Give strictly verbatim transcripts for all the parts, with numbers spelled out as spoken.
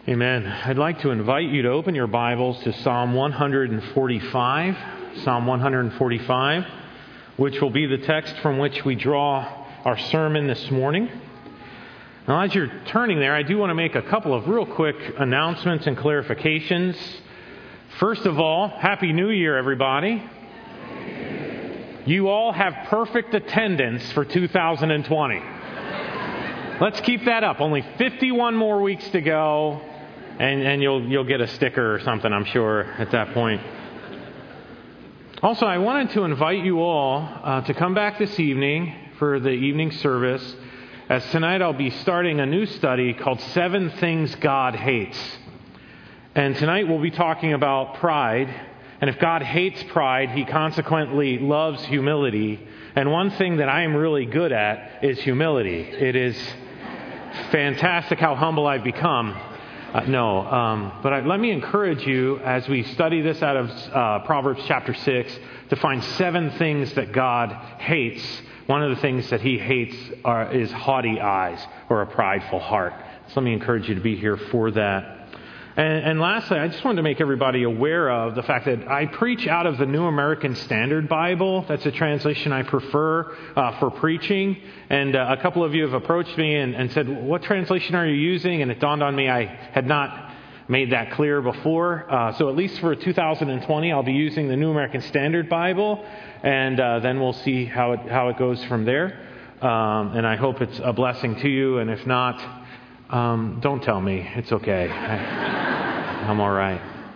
Amen. I'd like to invite you to open your Bibles to Psalm one forty-five, Psalm one forty-five, which will be the text from which we draw our sermon this morning. Now, as you're turning there, I do want to make a couple of real quick announcements and clarifications. First of all, Happy New Year, everybody. You all have perfect attendance for two thousand twenty. Let's keep that up. Only fifty-one more weeks to go, and, and you'll you'll get a sticker or something, I'm sure, at that point. Also, I wanted to invite you all uh, to come back this evening for the evening service, as tonight I'll be starting a new study called Seven Things God Hates. And tonight we'll be talking about pride. And if God hates pride, He consequently loves humility. And one thing that I am really good at is humility. It is fantastic how humble I've become. Uh, no, um, but I, let me encourage you as we study this out of uh, Proverbs chapter six to find seven things that God hates. One of the things that He hates are, is haughty eyes or a prideful heart. So let me encourage you to be here for that. And, and lastly, I just wanted to make everybody aware of the fact that I preach out of the New American Standard Bible. That's a translation I prefer uh, for preaching. And uh, a couple of you have approached me and, and said, what translation are you using? And it dawned on me I had not made that clear before. Uh, so at least for two thousand twenty, I'll be using the New American Standard Bible. And uh, then we'll see how it, how it goes from there. Um, and I hope it's a blessing to you. And if not, Um, don't tell me. It's okay. I, I'm all right.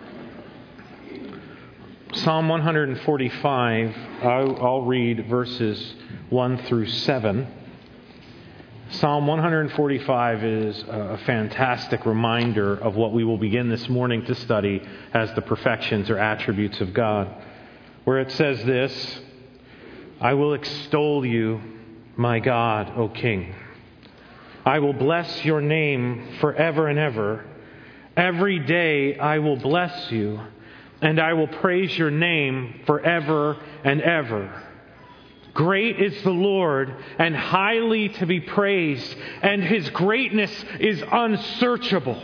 Psalm one forty-five, I'll, I'll read verses one through seven. Psalm one forty-five is a fantastic reminder of what we will begin this morning to study as the perfections or attributes of God, where it says this: I will extol you, my God, O King. I will bless your name forever and ever. Every day I will bless you, and I will praise your name forever and ever. Great is the Lord, and highly to be praised, and His greatness is unsearchable.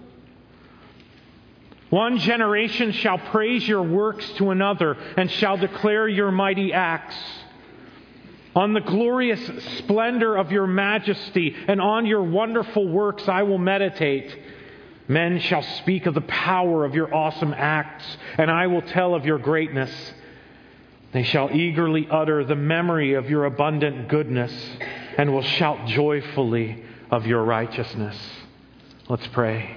One generation shall praise your works to another, and shall declare your mighty acts. On the glorious splendor of your majesty and on your wonderful works I will meditate. Men shall speak of the power of your awesome acts, and I will tell of your greatness. They shall eagerly utter the memory of your abundant goodness, and will shout joyfully of your righteousness. Let's pray.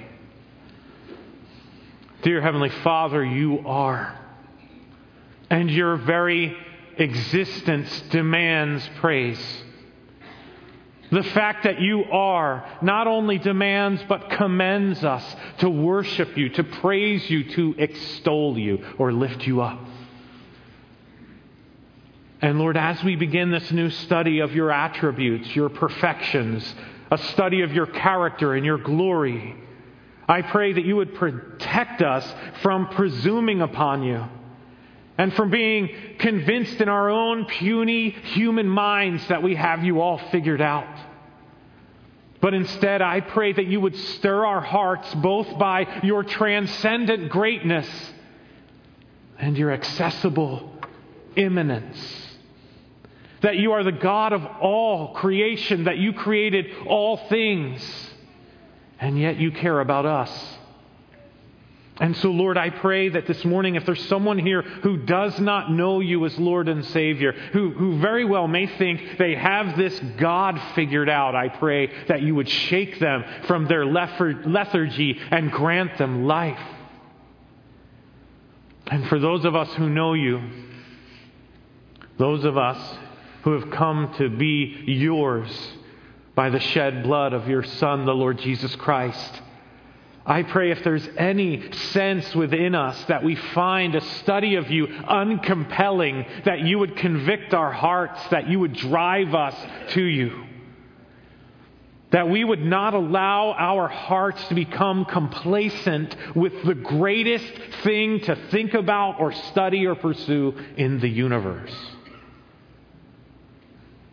Dear Heavenly Father, you are, and your very existence demands praise. The fact that you are not only demands but commends us to worship you, to praise you, to extol you or lift you up. And Lord, as we begin this new study of your attributes, your perfections, a study of your character and your glory, I pray that you would protect us from presuming upon you, and from being convinced in our own puny human minds that we have you all figured out. But instead, I pray that you would stir our hearts both by your transcendent greatness and your accessible immanence. That you are the God of all creation, that you created all things, and yet you care about us. And so, Lord, I pray that this morning, if there's someone here who does not know you as Lord and Savior, who, who very well may think they have this God figured out, I pray that you would shake them from their lethargy and grant them life. And for those of us who know you, those of us who have come to be yours by the shed blood of your Son, the Lord Jesus Christ, I pray if there's any sense within us that we find a study of you uncompelling, that you would convict our hearts, that you would drive us to you. That we would not allow our hearts to become complacent with the greatest thing to think about or study or pursue in the universe.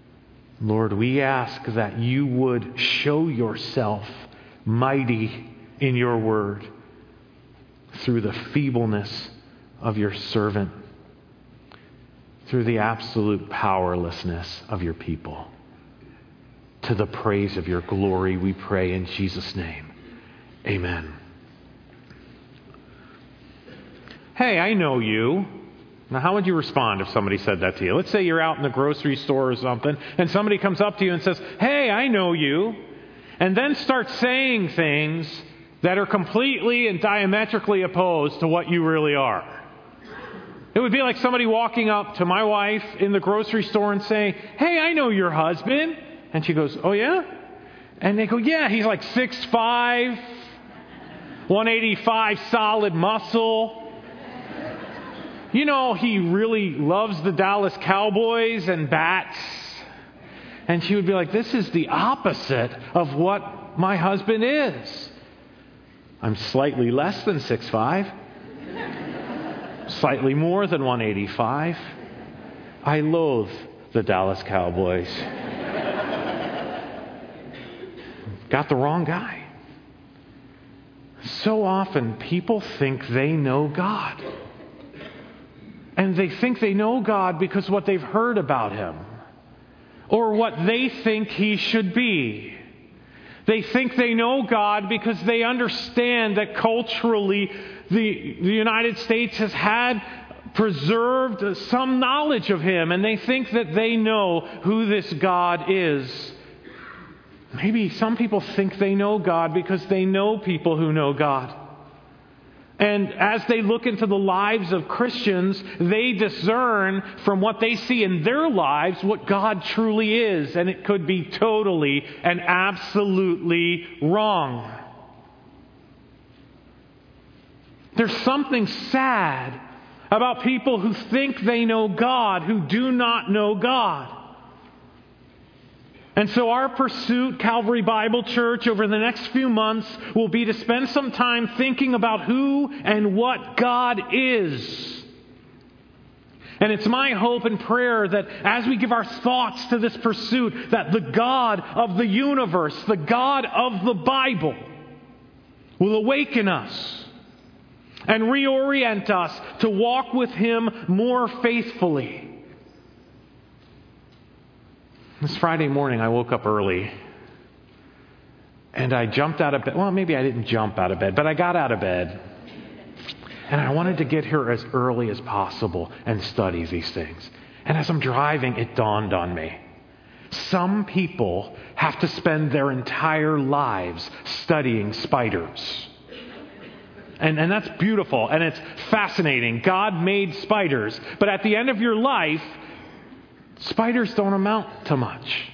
Lord, we ask that you would show yourself mighty in your word through the feebleness of your servant, through the absolute powerlessness of your people. To the praise of your glory, we pray in Jesus' name. Amen. Hey, I know you. Now, how would you respond if somebody said that to you? Let's say you're out in the grocery store or something, and somebody comes up to you and says, hey, I know you, and then starts saying things that are completely and diametrically opposed to what you really are. It would be like somebody walking up to my wife in the grocery store and saying, hey, I know your husband. And she goes, oh yeah? And they go, yeah, he's like six five, one eighty-five solid muscle. You know, he really loves the Dallas Cowboys and bats. And she would be like, this is the opposite of what my husband is. I'm slightly less than six five, slightly more than one eighty-five. I loathe the Dallas Cowboys. Got the wrong guy. So often people think they know God. And they think they know God because what they've heard about Him, or what they think He should be. They think they know God because they understand that culturally the, the United States has had preserved some knowledge of Him, and they think that they know who this God is. Maybe some people think they know God because they know people who know God. And as they look into the lives of Christians, they discern from what they see in their lives what God truly is. And it could be totally and absolutely wrong. There's something sad about people who think they know God, who do not know God. And so our pursuit, Calvary Bible Church, over the next few months will be to spend some time thinking about who and what God is. And it's my hope and prayer that as we give our thoughts to this pursuit, that the God of the universe, the God of the Bible, will awaken us and reorient us to walk with Him more faithfully. This Friday morning, I woke up early, and I jumped out of bed. Well, maybe I didn't jump out of bed, but I got out of bed, and I wanted to get here as early as possible and study these things. And as I'm driving, it dawned on me. Some people have to spend their entire lives studying spiders. And, and that's beautiful, and it's fascinating. God made spiders, but at the end of your life, spiders don't amount to much.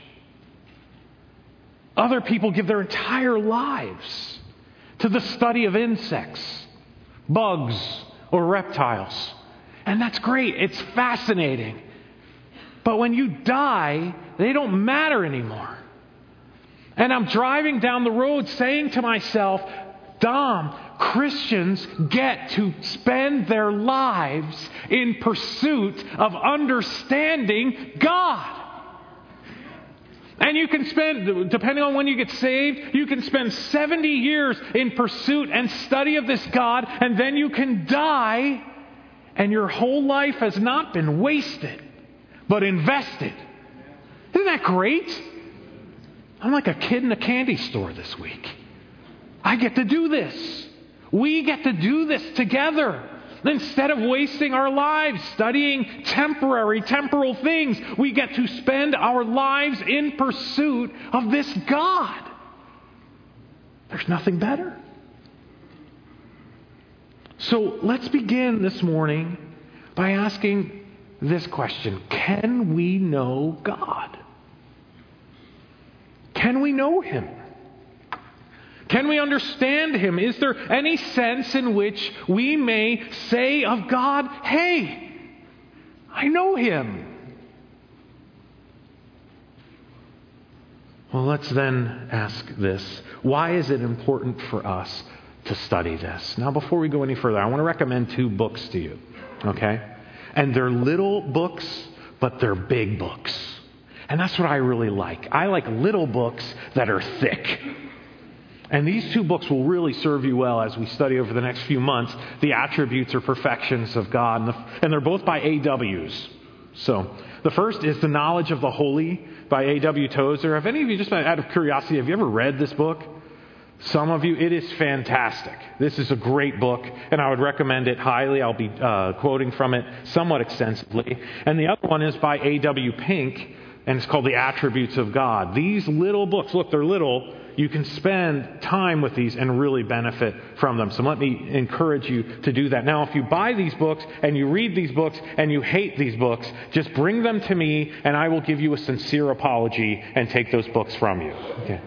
Other people give their entire lives to the study of insects, bugs, or reptiles. And that's great. It's fascinating. But when you die, they don't matter anymore. And I'm driving down the road saying to myself, Dom, Christians get to spend their lives in pursuit of understanding God. And you can spend, depending on when you get saved, you can spend seventy years in pursuit and study of this God, and then you can die, and your whole life has not been wasted, but invested. Isn't that great? I'm like a kid in a candy store this week. I get to do this. We get to do this together. Instead of wasting our lives studying temporary, temporal things, we get to spend our lives in pursuit of this God. There's nothing better. So let's begin this morning by asking this question. Can we know God? Can we know Him? Can we understand Him? Is there any sense in which we may say of God, hey, I know Him? Well, let's then ask this. Why is it important for us to study this? Now, before we go any further, I want to recommend two books to you, okay? And they're little books, but they're big books. And that's what I really like. I like little books that are thick. And these two books will really serve you well as we study over the next few months the attributes or perfections of God. And, the, and they're both by A Ws. So the first is The Knowledge of the Holy by A W Tozer. Have any of you, just out of curiosity, have you ever read this book? Some of you, it is fantastic. This is a great book, and I would recommend it highly. I'll be uh, quoting from it somewhat extensively. And the other one is by A W Pink, and it's called The Attributes of God. These little books, look, they're little. You can spend time with these and really benefit from them. So let me encourage you to do that. Now, if you buy these books and you read these books and you hate these books, just bring them to me and I will give you a sincere apology and take those books from you. Okay.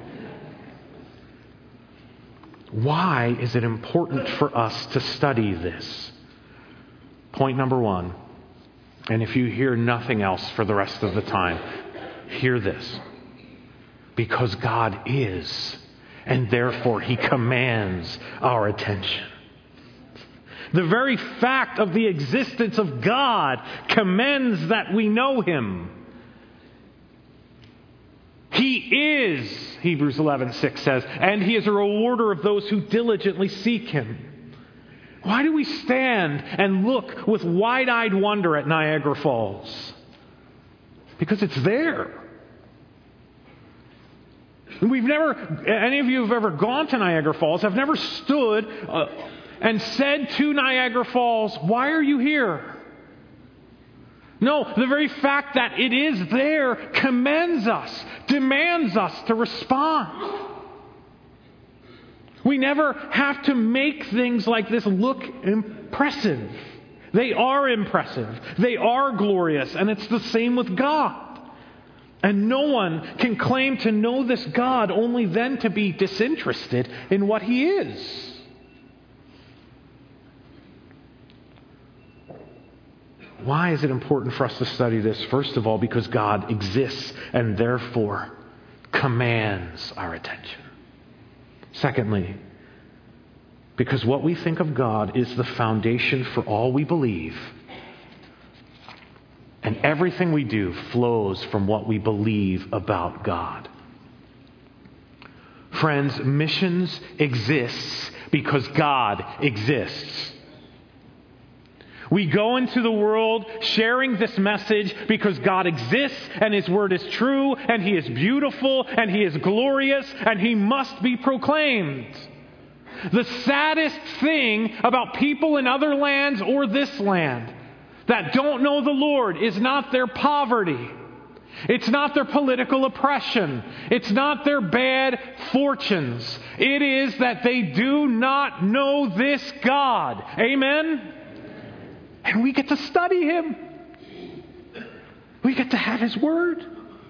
Why is it important for us to study this? Point number one, and if you hear nothing else for the rest of the time, hear this. Because God is, and therefore He commands our attention. The very fact of the existence of God commends that we know Him. He is, Hebrews eleven six says, and He is a rewarder of those who diligently seek Him. Why do we stand and look with wide-eyed wonder at Niagara Falls? Because it's there. We've never, any of you who've ever gone to Niagara Falls have never stood uh, and said to Niagara Falls, "Why are you here?" No, the very fact that it is there commends us, demands us to respond. We never have to make things like this look impressive. They are impressive. They are glorious. And it's the same with God. And no one can claim to know this God only then to be disinterested in what He is. Why is it important for us to study this? First of all, because God exists and therefore commands our attention. Secondly, because what we think of God is the foundation for all we believe. And everything we do flows from what we believe about God. Friends, missions exists because God exists. We go into the world sharing this message because God exists and His Word is true and He is beautiful and He is glorious and He must be proclaimed. The saddest thing about people in other lands or this land that don't know the Lord is not their poverty. It's not their political oppression. It's not their bad fortunes. It is that they do not know this God. Amen? And we get to study Him. We get to have His Word.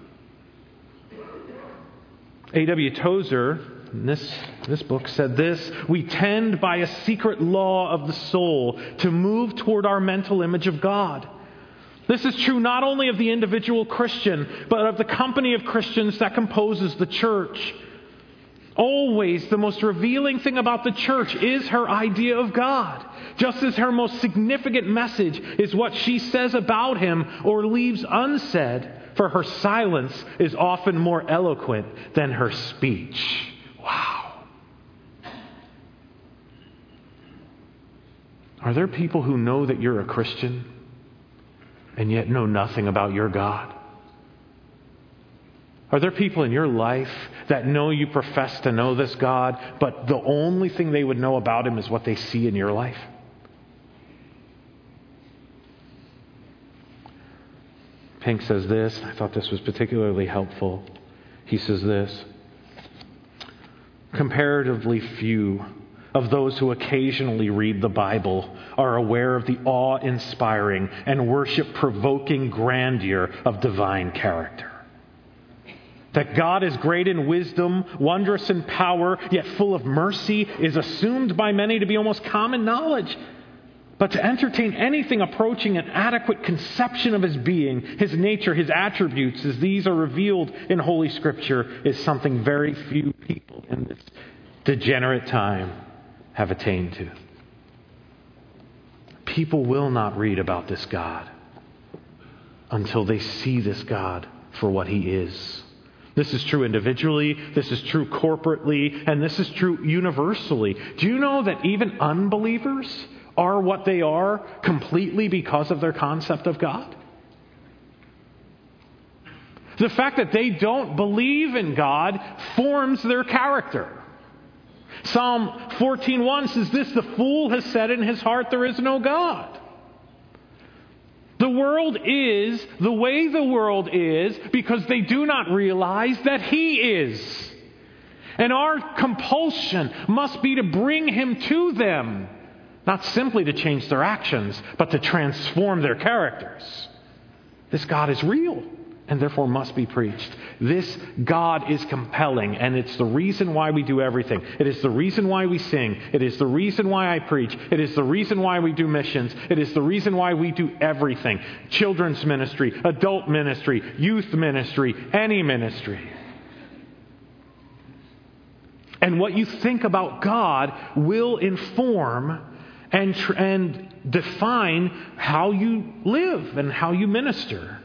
A W Tozer, in this, this book, said this: we tend by a secret law of the soul to move toward our mental image of God. This is true not only of the individual Christian, but of the company of Christians that composes the church. Always, the most revealing thing about the church is her idea of God. Just as her most significant message is what she says about Him or leaves unsaid, for her silence is often more eloquent than her speech. Wow. Are there people who know that you're a Christian and yet know nothing about your God? Are there people in your life that know you profess to know this God, but the only thing they would know about Him is what they see in your life? Pink says this. I thought this was particularly helpful. He says this: comparatively few of those who occasionally read the Bible are aware of the awe-inspiring and worship-provoking grandeur of divine character. That God is great in wisdom, wondrous in power, yet full of mercy, is assumed by many to be almost common knowledge. But to entertain anything approaching an adequate conception of His being, His nature, His attributes, as these are revealed in Holy Scripture, is something very few people in this degenerate time have attained to. People will not read about this God until they see this God for what He is. This is true individually, this is true corporately, and this is true universally. Do you know that even unbelievers are what they are completely because of their concept of God? The fact that they don't believe in God forms their character. Psalm fourteen one says this, "The fool has said in his heart, there is no God." The world is the way the world is because they do not realize that He is. And our compulsion must be to bring Him to them, not simply to change their actions, but to transform their characters. This God is real and therefore must be preached. This God is compelling, and it's the reason why we do everything. It is the reason why we sing. It is the reason why I preach. It is the reason why we do missions. It is the reason why we do everything. Children's ministry, adult ministry, youth ministry, any ministry. And what you think about God will inform and, tr- and define how you live and how you minister.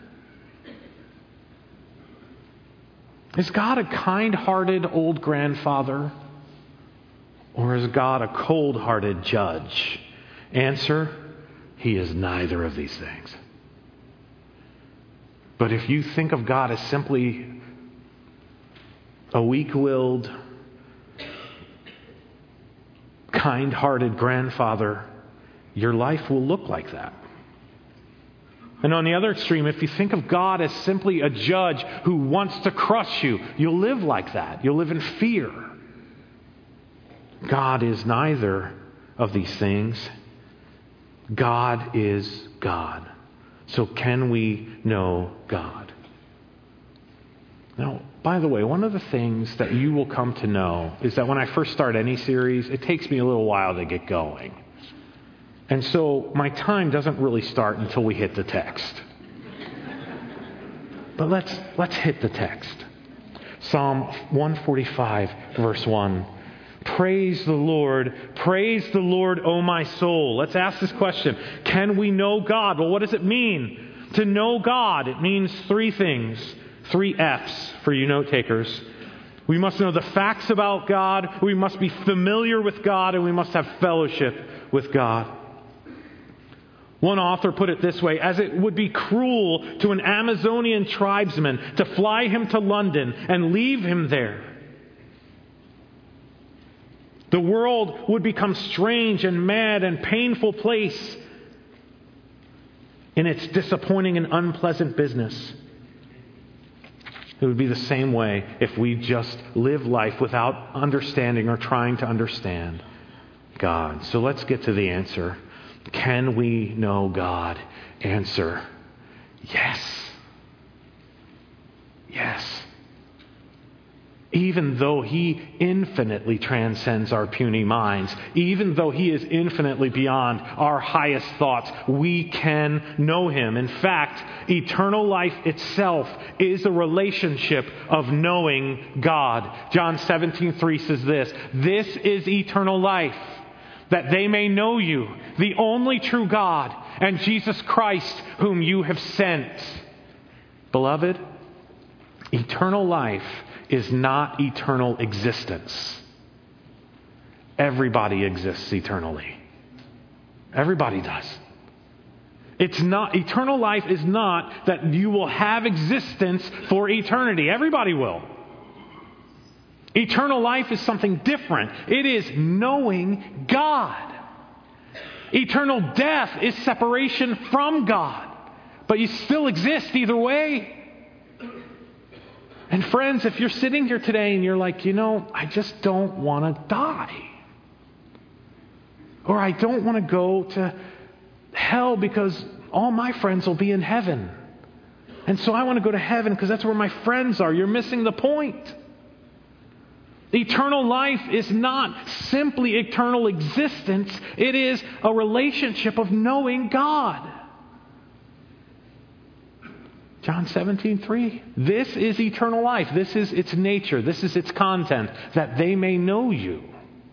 Is God a kind-hearted old grandfather? Or is God a cold-hearted judge? Answer, He is neither of these things. But if you think of God as simply a weak-willed, kind-hearted grandfather, your life will look like that. And on the other extreme, if you think of God as simply a judge who wants to crush you, you'll live like that. You'll live in fear. God is neither of these things. God is God. So can we know God? Now, by the way, one of the things that you will come to know is that when I first start any series, it takes me a little while to get going. And so my time doesn't really start until we hit the text. But let's let's hit the text. Psalm one forty-five, verse one. Praise the Lord. Praise the Lord, O my soul. Let's ask this question. Can we know God? Well, what does it mean to know God? It means three things. Three F's for you note takers. We must know the facts about God. We must be familiar with God. And we must have fellowship with God. One author put it this way, as it would be cruel to an Amazonian tribesman to fly him to London and leave him there. The world would become strange and mad and painful place in its disappointing and unpleasant business. It would be the same way if we just live life without understanding or trying to understand God. So let's get to the answer. Can we know God? Answer, yes. Yes. Even though He infinitely transcends our puny minds, even though He is infinitely beyond our highest thoughts, we can know Him. In fact, eternal life itself is a relationship of knowing God. John seventeen three says this, "This is eternal life, that they may know you, the only true God, and Jesus Christ, whom you have sent." Beloved, eternal life is not eternal existence. Everybody exists eternally. Everybody does. It's not, eternal life is not that you will have existence for eternity. Everybody will. Eternal life is something different. It is knowing God. Eternal death is separation from God. But you still exist either way. And friends, if you're sitting here today and you're like, you know, I just don't want to die. Or I don't want to go to hell because all my friends will be in heaven. And so I want to go to heaven because that's where my friends are. You're missing the point. Eternal life is not simply eternal existence. It is a relationship of knowing God. John seventeen three. This is eternal life. This is its nature. This is its content. That they may know you.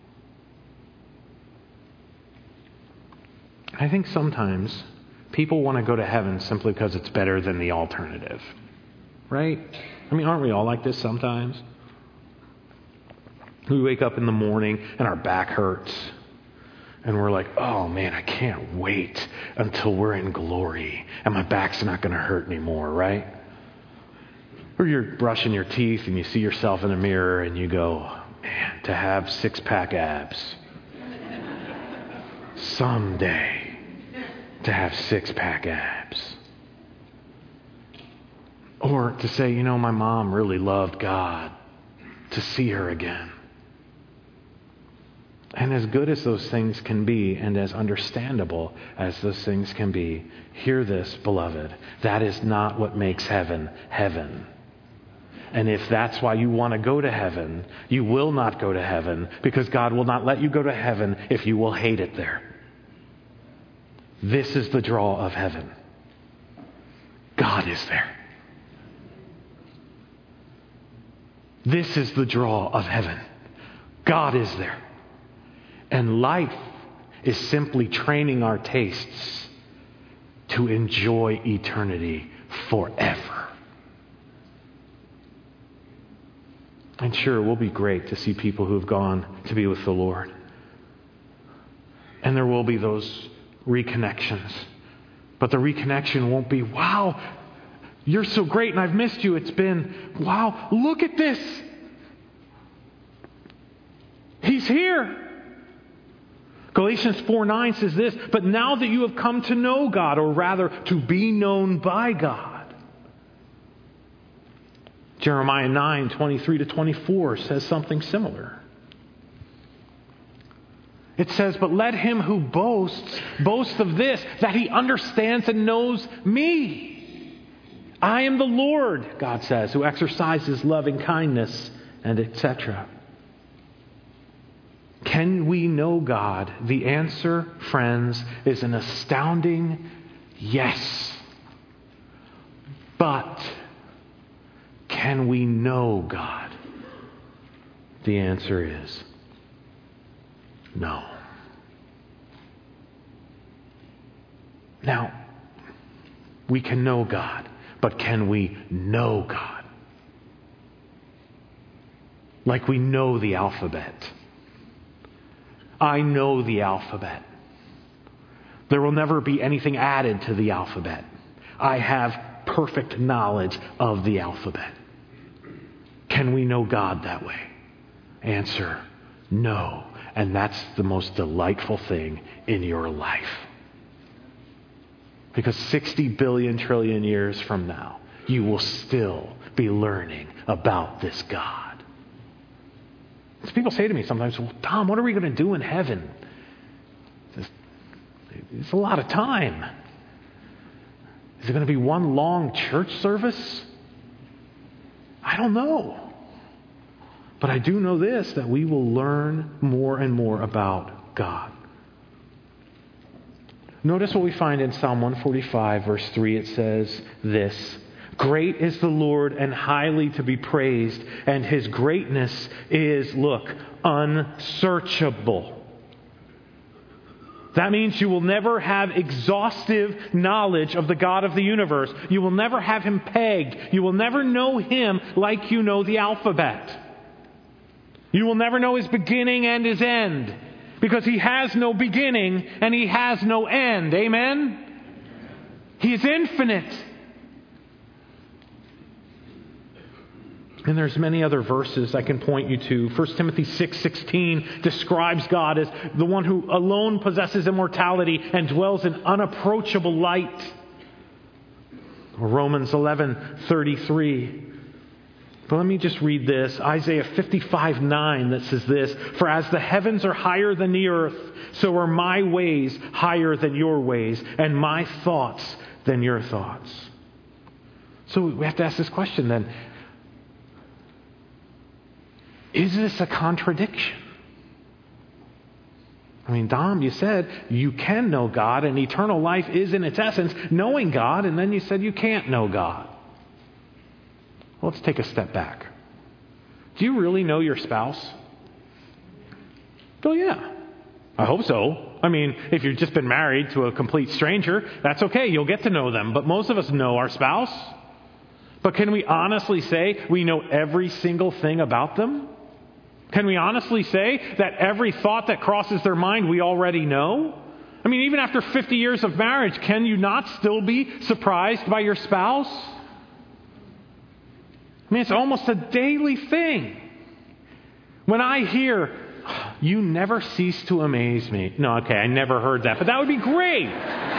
I think sometimes people want to go to heaven simply because it's better than the alternative. Right? I mean, aren't we all like this sometimes? We wake up in the morning and our back hurts. And we're like, oh man, I can't wait until we're in glory. And my back's not going to hurt anymore, right? Or you're brushing your teeth and you see yourself in the mirror and you go, man, to have six-pack abs. Someday, to have six-pack abs. Or to say, you know, my mom really loved God, to see her again. And as good as those things can be, and as understandable as those things can be, hear this, beloved, that is not what makes heaven heaven. And if that's why you want to go to heaven, you will not go to heaven, because God will not let you go to heaven if you will hate it there. This is the draw of heaven. God is there. This is the draw of heaven. God is there. And life is simply training our tastes to enjoy eternity forever. And sure, it will be great to see people who have gone to be with the Lord. And there will be those reconnections. But the reconnection won't be, wow, you're so great and I've missed you. It's been, wow, look at this. He's here. Galatians four nine says this, but now that you have come to know God, or rather to be known by God. Jeremiah nine twenty-three to twenty-four says something similar. It says, but let him who boasts, boast of this, that he understands and knows me. I am the Lord, God says, who exercises loving kindness, and et cetera. Can we know God? The answer, friends, is an astounding yes. But can we know God? The answer is no. Now, we can know God, but can we know God? Like we know the alphabet. I know the alphabet. There will never be anything added to the alphabet. I have perfect knowledge of the alphabet. Can we know God that way? Answer, no. And that's the most delightful thing in your life. Because sixty billion trillion years from now, you will still be learning about this God. So people say to me sometimes, well, Tom, what are we going to do in heaven? It's, it's a lot of time. Is it going to be one long church service? I don't know. But I do know this, that we will learn more and more about God. Notice what we find in Psalm one forty-five, verse three. It says this, great is the Lord and highly to be praised, and his greatness is, look, unsearchable. That means you will never have exhaustive knowledge of the God of the universe. You will never have him pegged. You will never know him like you know the alphabet. You will never know his beginning and his end, because he has no beginning and he has no end. Amen? He is infinite. And there's many other verses I can point you to. First Timothy six sixteen describes God as the one who alone possesses immortality and dwells in unapproachable light. Romans eleven thirty-three. But let me just read this. Isaiah fifty-five nine that says this, for as the heavens are higher than the earth, so are my ways higher than your ways, and my thoughts than your thoughts. So we have to ask this question then. Is this a contradiction? I mean, Dom, you said you can know God, and eternal life is in its essence knowing God, and then you said you can't know God. Well, let's take a step back. Do you really know your spouse? Oh, yeah. I hope so. I mean, if you've just been married to a complete stranger, that's okay. You'll get to know them. But most of us know our spouse. But can we honestly say we know every single thing about them? Can we honestly say that every thought that crosses their mind we already know? I mean, even after fifty years of marriage, can you not still be surprised by your spouse? I mean, it's almost a daily thing. When I hear, "You never cease to amaze me." No, okay, I never heard that, but that would be great.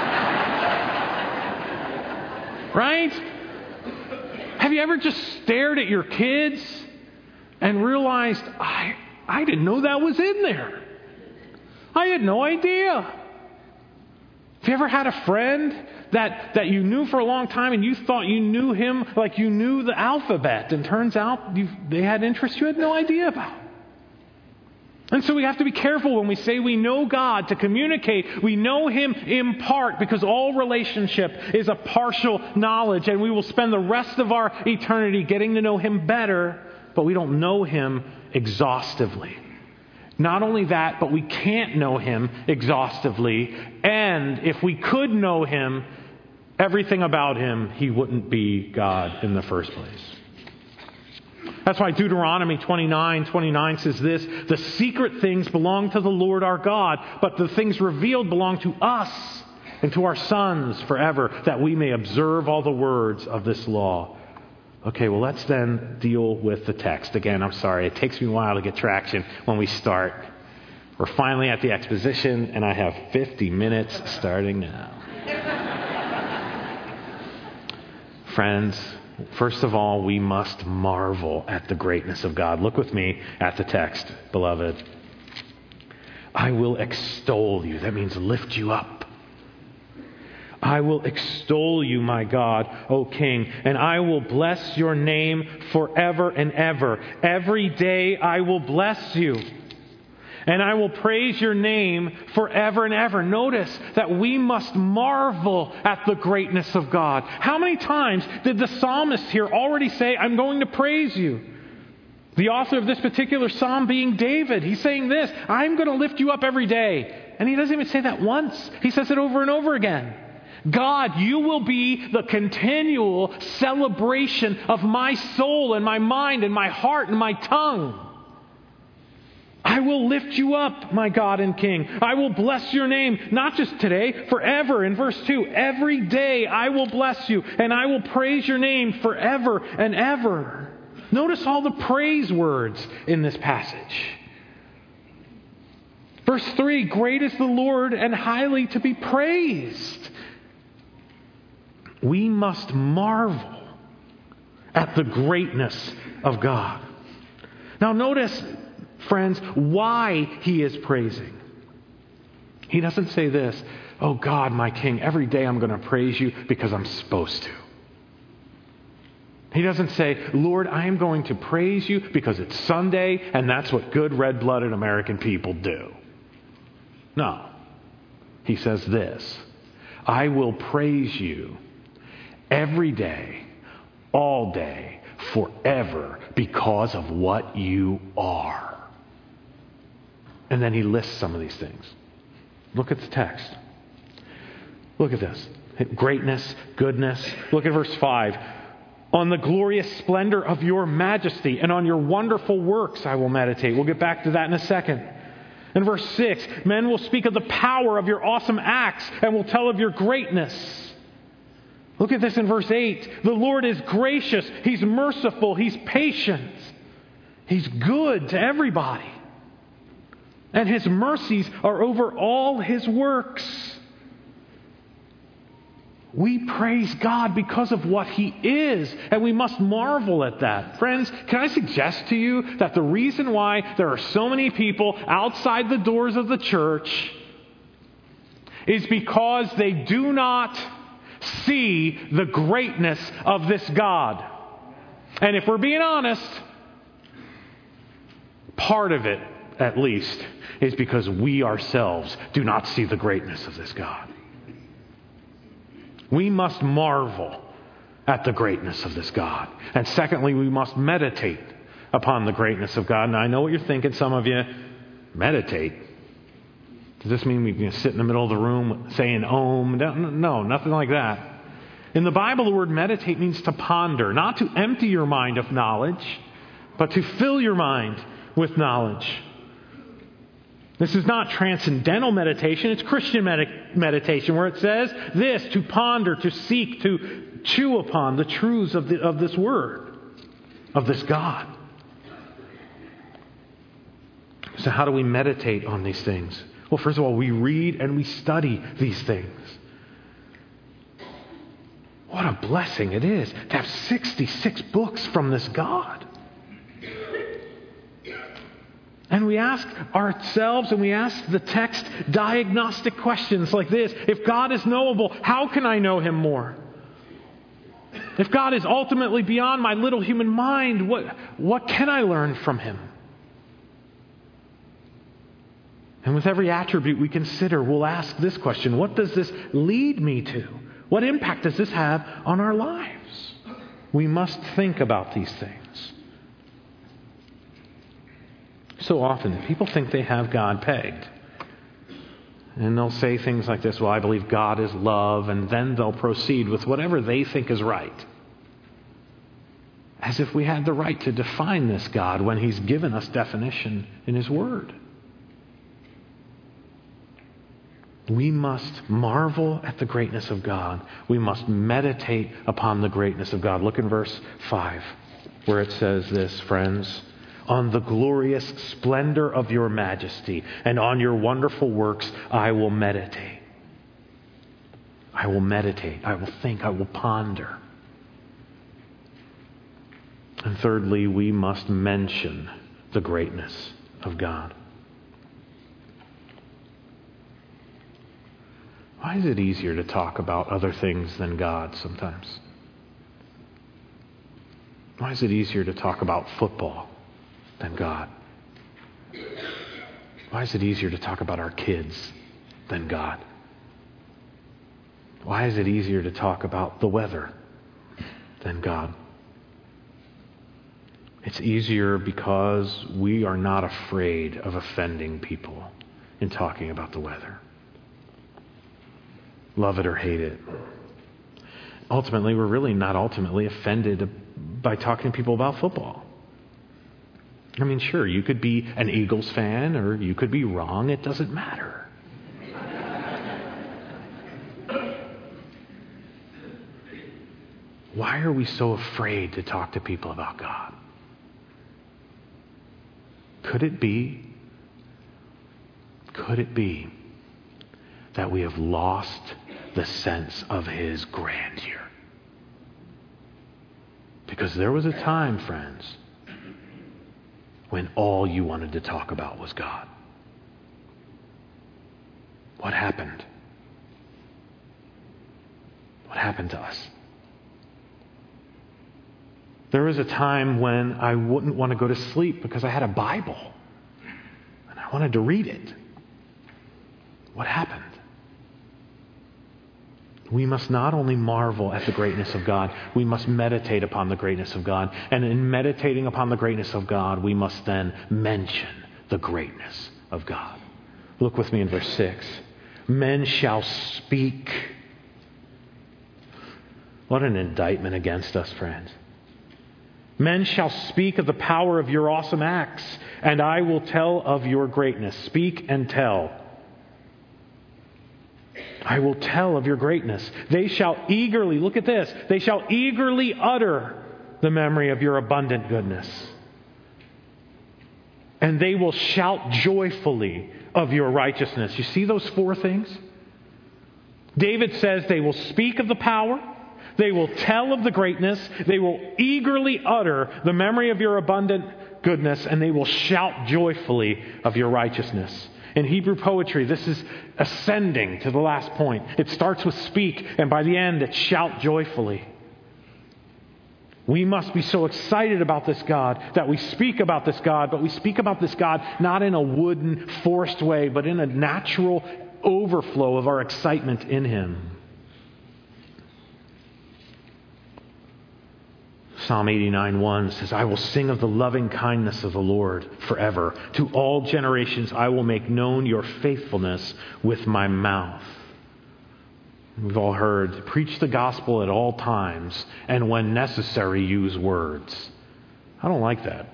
Right? Have you ever just stared at your kids and realized, I, I didn't know that was in there. I had no idea. Have you ever had a friend that, that you knew for a long time and you thought you knew him like you knew the alphabet, and turns out you, they had interests you had no idea about? And so we have to be careful when we say we know God to communicate. We know Him in part, because all relationship is a partial knowledge, and we will spend the rest of our eternity getting to know Him better, but we don't know Him exhaustively. Not only that, but we can't know Him exhaustively, and if we could know Him, everything about Him, He wouldn't be God in the first place. That's why Deuteronomy twenty-nine twenty-nine says this: "The secret things belong to the Lord our God, but the things revealed belong to us and to our sons forever, that we may observe all the words of this law." Okay, well, let's then deal with the text. Again, I'm sorry, it takes me a while to get traction when we start. We're finally at the exposition, and I have fifty minutes starting now. Friends, first of all, we must marvel at the greatness of God. Look with me at the text, beloved. "I will extol you." That means lift you up. "I will extol you, my God, O King, and I will bless your name forever and ever. Every day I will bless you, and I will praise your name forever and ever." Notice that we must marvel at the greatness of God. How many times did the psalmist here already say, "I'm going to praise you"? The author of this particular psalm being David. He's saying this: "I'm going to lift you up every day." And he doesn't even say that once. He says it over and over again. God, you will be the continual celebration of my soul and my mind and my heart and my tongue. I will lift you up, my God and King. I will bless your name, not just today, forever. In verse two, every day I will bless you, and I will praise your name forever and ever. Notice all the praise words in this passage. Verse three, great is the Lord and highly to be praised. We must marvel at the greatness of God. Now notice, friends, why he is praising. He doesn't say this: "Oh God, my King, every day I'm going to praise you because I'm supposed to." He doesn't say, "Lord, I am going to praise you because it's Sunday and that's what good red-blooded American people do." No. He says this: "I will praise you every day, all day, forever, because of what you are." And then he lists some of these things. Look at the text. Look at this. Greatness, goodness. Look at verse five. "On the glorious splendor of your majesty and on your wonderful works I will meditate." We'll get back to that in a second. In verse six, "Men will speak of the power of your awesome acts and will tell of your greatness." Look at this in verse eight. "The Lord is gracious. He's merciful. He's patient. He's good to everybody. And His mercies are over all His works." We praise God because of what He is, and we must marvel at that. Friends, can I suggest to you that the reason why there are so many people outside the doors of the church is because they do not see the greatness of this God. And if we're being honest, part of it, at least, is because we ourselves do not see the greatness of this God. We must marvel at the greatness of this God. And secondly, we must meditate upon the greatness of God. And I know what you're thinking, some of you. Meditate. Does this mean we can sit in the middle of the room saying Om? No, no, nothing like that. In the Bible, the word meditate means to ponder, not to empty your mind of knowledge, but to fill your mind with knowledge. This is not transcendental meditation, it's Christian med- meditation, where it says this: to ponder, to seek, to chew upon the truths of, the, of this word, of this God. So how do we meditate on these things? Well, first of all, we read and we study these things. What a blessing it is to have sixty-six books from this God. And we ask ourselves and we ask the text diagnostic questions like this: if God is knowable, how can I know Him more? If God is ultimately beyond my little human mind, what, what can I learn from Him? And with every attribute we consider, we'll ask this question: what does this lead me to? What impact does this have on our lives? We must think about these things. So often, people think they have God pegged. And they'll say things like this: well, I believe God is love, and then they'll proceed with whatever they think is right. As if we had the right to define this God when He's given us definition in His Word. We must marvel at the greatness of God. We must meditate upon the greatness of God. Look in verse five, where it says this: friends, on the glorious splendor of your majesty and on your wonderful works I will meditate. I will meditate. I will think. I will ponder. And thirdly, we must mention the greatness of God. Why is it easier to talk about other things than God sometimes? Why is it easier to talk about football than God? Why is it easier to talk about our kids than God? Why is it easier to talk about the weather than God? It's easier because we are not afraid of offending people in talking about the weather. Love it or hate it. Ultimately, we're really not ultimately offended by talking to people about football. I mean, sure, you could be an Eagles fan or you could be wrong. It doesn't matter. Why are we so afraid to talk to people about God? Could it be, could it be that we have lost the sense of His grandeur? Because there was a time, friends, when all you wanted to talk about was God. What happened? What happened to us? There was a time when I wouldn't want to go to sleep because I had a Bible and I wanted to read it. What happened? We must not only marvel at the greatness of God, we must meditate upon the greatness of God. And in meditating upon the greatness of God, we must then mention the greatness of God. Look with me in verse six. Men shall speak. What an indictment against us, friends. Men shall speak of the power of your awesome acts, and I will tell of your greatness. Speak and tell. I will tell of your greatness. They shall eagerly, look at this, they shall eagerly utter the memory of your abundant goodness. And they will shout joyfully of your righteousness. You see those four things? David says they will speak of the power, they will tell of the greatness, they will eagerly utter the memory of your abundant goodness, and they will shout joyfully of your righteousness. In Hebrew poetry, this is ascending to the last point. It starts with speak, and by the end, it's shout joyfully. We must be so excited about this God that we speak about this God, but we speak about this God not in a wooden, forced way, but in a natural overflow of our excitement in Him. Psalm eighty-nine one says, I will sing of the loving kindness of the Lord forever. To all generations I will make known your faithfulness with my mouth. We've all heard, preach the gospel at all times, and when necessary, use words. I don't like that.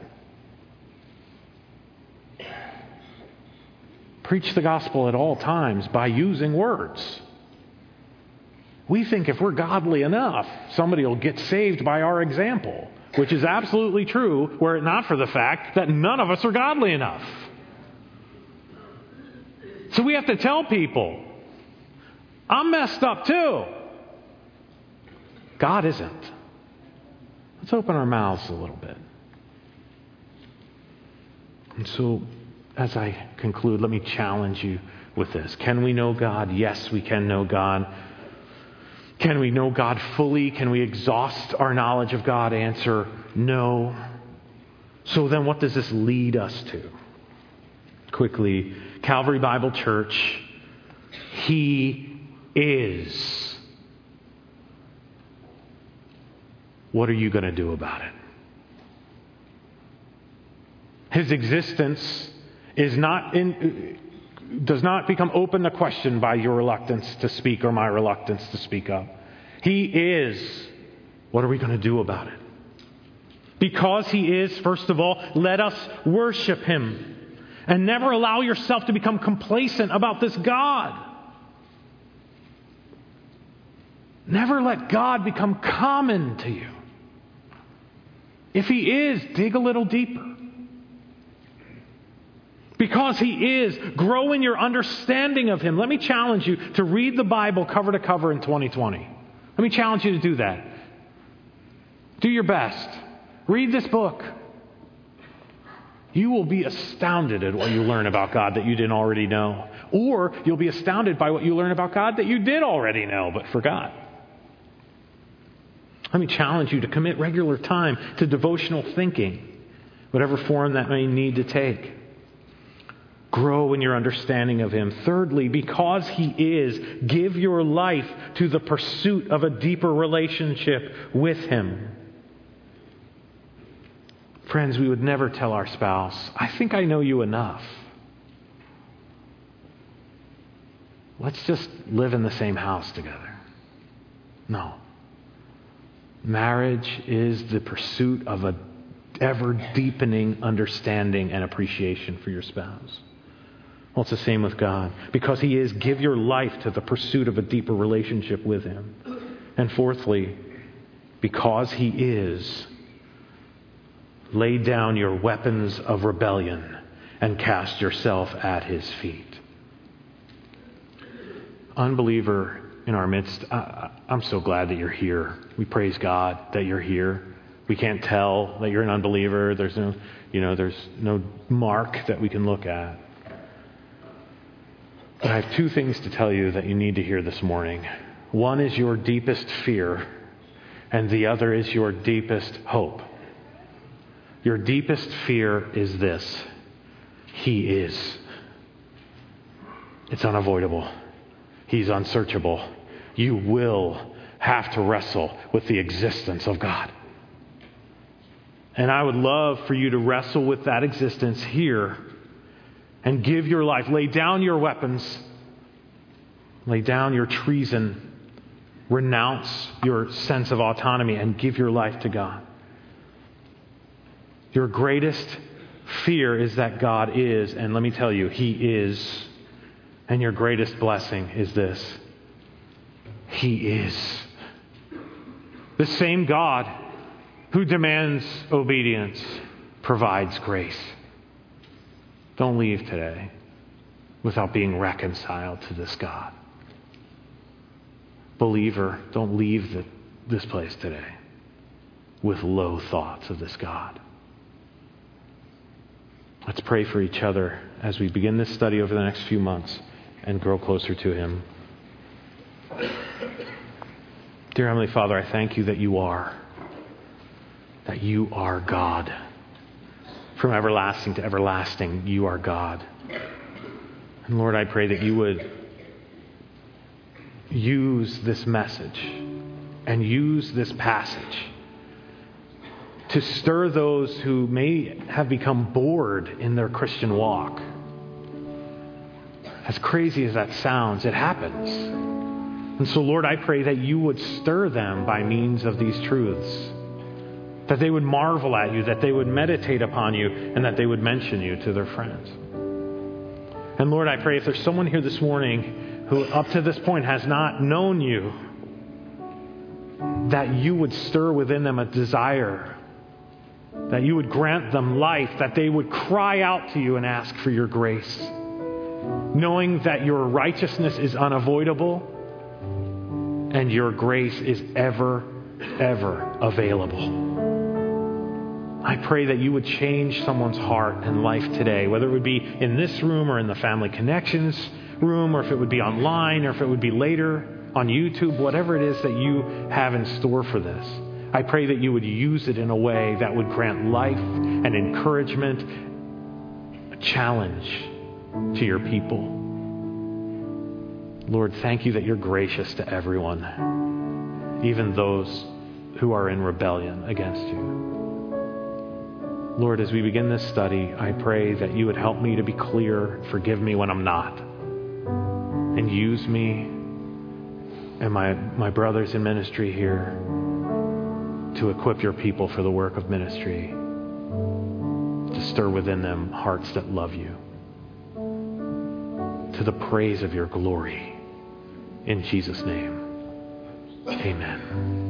Preach the gospel at all times by using words. We think if we're godly enough, somebody will get saved by our example, which is absolutely true, were it not for the fact that none of us are godly enough. So we have to tell people, I'm messed up too. God isn't. Let's open our mouths a little bit. And so, as I conclude, let me challenge you with this. Can we know God? Yes, we can know God. Can we know God fully? Can we exhaust our knowledge of God? Answer, no. So then what does this lead us to? Quickly, Calvary Bible Church, He is. What are you going to do about it? His existence is not in, does not become open to question by your reluctance to speak or my reluctance to speak up. He is. What are we going to do about it? Because He is, first of all, let us worship Him. And never allow yourself to become complacent about this God. Never let God become common to you. If He is, dig a little deeper. Because He is, grow in your understanding of Him. Let me challenge you to read the Bible cover to cover in twenty twenty. Let me challenge you to do that. Do your best. Read this book. You will be astounded at what you learn about God that you didn't already know. Or you'll be astounded by what you learn about God that you did already know but forgot. Let me challenge you to commit regular time to devotional thinking, whatever form that may need to take. Grow in your understanding of Him. Thirdly, because He is, give your life to the pursuit of a deeper relationship with Him. Friends, we would never tell our spouse, I think I know you enough. Let's just live in the same house together. No. Marriage is the pursuit of an ever-deepening understanding and appreciation for your spouse. Well, it's the same with God. Because He is, give your life to the pursuit of a deeper relationship with Him. And fourthly, because He is, lay down your weapons of rebellion and cast yourself at His feet. Unbeliever in our midst, I, I'm so glad that you're here. We praise God that you're here. We can't tell that you're an unbeliever. There's no, you know, there's no mark that we can look at. But I have two things to tell you that you need to hear this morning. One is your deepest fear, and the other is your deepest hope. Your deepest fear is this: He is. It's unavoidable. He's unsearchable. You will have to wrestle with the existence of God. And I would love for you to wrestle with that existence here and give your life. Lay down your weapons. Lay down your treason. Renounce your sense of autonomy and give your life to God. Your greatest fear is that God is, and let me tell you, He is. And your greatest blessing is this: He is. The same God who demands obedience provides grace. Don't leave today without being reconciled to this God. Believer, don't leave the, this place today with low thoughts of this God. Let's pray for each other as we begin this study over the next few months and grow closer to Him. Dear Heavenly Father, I thank You that You are, that You are God. From everlasting to everlasting, You are God. And Lord, I pray that You would use this message and use this passage to stir those who may have become bored in their Christian walk. As crazy as that sounds, it happens. And so, Lord, I pray that you would stir them by means of these truths, that they would marvel at you, that they would meditate upon you, and that they would mention you to their friends. And Lord, I pray if there's someone here this morning who up to this point has not known you, that you would stir within them a desire, that you would grant them life, that they would cry out to you and ask for your grace, knowing that your righteousness is unavoidable and your grace is ever, ever available. I pray that you would change someone's heart and life today, whether it would be in this room or in the Family Connections room, or if it would be online, or if it would be later on YouTube, whatever it is that you have in store for this. I pray that you would use it in a way that would grant life and encouragement, a challenge to your people. Lord, thank you that you're gracious to everyone, even those who are in rebellion against you. Lord, as we begin this study, I pray that you would help me to be clear, forgive me when I'm not, and use me and my, my brothers in ministry here to equip your people for the work of ministry, to stir within them hearts that love you, to the praise of your glory. In Jesus' name, amen.